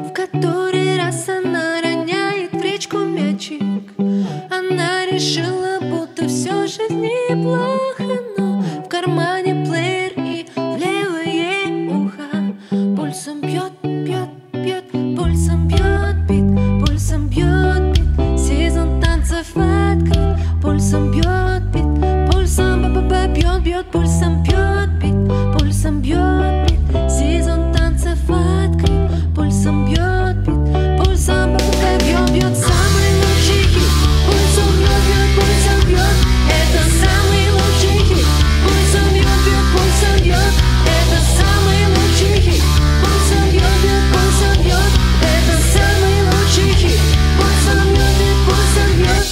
В который раз она роняет в речку мячик. Она решила, будто все же неплохо, но в кармане плеер и в левое ухо пульсом бьет, бьет, бьет, пульсом бьет бит, пульсом бьет бит. Сезон танцев открыт, пульсом бьет бит, пульсом бьет, бьет, пульсом бьет бит, пульсом бьет бит. Сезон танцев открыт, пульсом бьет бит, пульсом бьет, бьет. Самый лучший хит, пульсом бьет, бьет, пульсом бьет. Это самый лучший хит, пульсом бьет, бьет, пульсом бьет. Это самый лучший хит, пульсом бьет, бьет, пульсом бьет. Это самый лучший хит, пульсом бьет, бьет, пульсом бьет.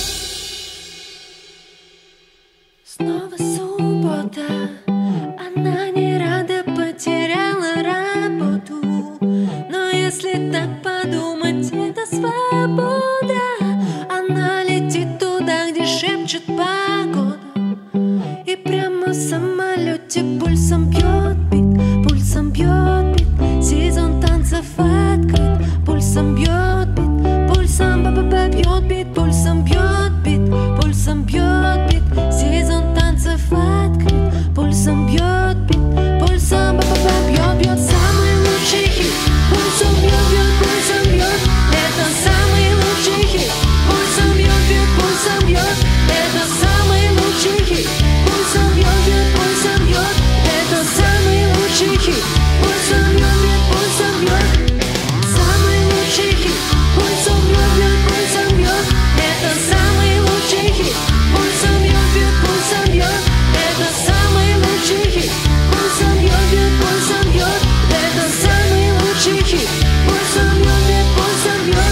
Снова суббота, она не рада, потеряла работу. Но если так подумать, это свобода. Она летит туда, где шепчет погода, и прямо в самолете пульсом бьет бит, пульсом бьет бит. Сезон танцев открыт, пульсом бьет бит, пульсом бьет бит, пульсом бьет бит, пульсом бьет бит. Сезон танцев открыт, пульсом бьет бит, пульсом бьет, бьет. Самый лучший хит, пульсом бьет, бьет, пульсом бьет. Это самый лучший хит, пульсом бьет, бьет, пульсом бьет. Это самый лучший хит, пульсом бьет, бьет, пульсом бьет. Это самый лучший хит, пульсом бьет, бьет, пульсом бьет. Самый лучший хит, пульсом бьет, бьет, пульсом бьет. Это самый лучший хит, пульсом бьет, бьет, пульсом бьет. Это самый лучший хит, пульсом бьет, бьет, пульсом бьет. Это самый лучший хит, пульсом бьет, бьет, пульсом бьет.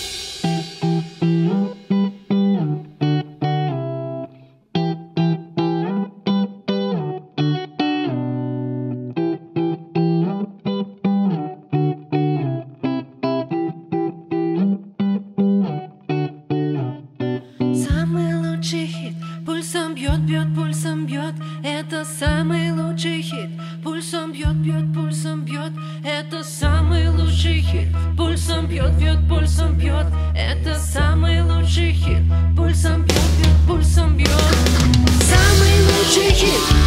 Самый лучший хит, пульсом бьет, бьет, пульсом бьет. Это самый лучший хит, пульсом бьет, бьет, пульсом бьет. Это самый лучший хит, пульсом бьет, бьет, пульсом бьет. Это самый лучший хит, пульсом бьет, бьет, пульсом бьет. Самый лучший хит.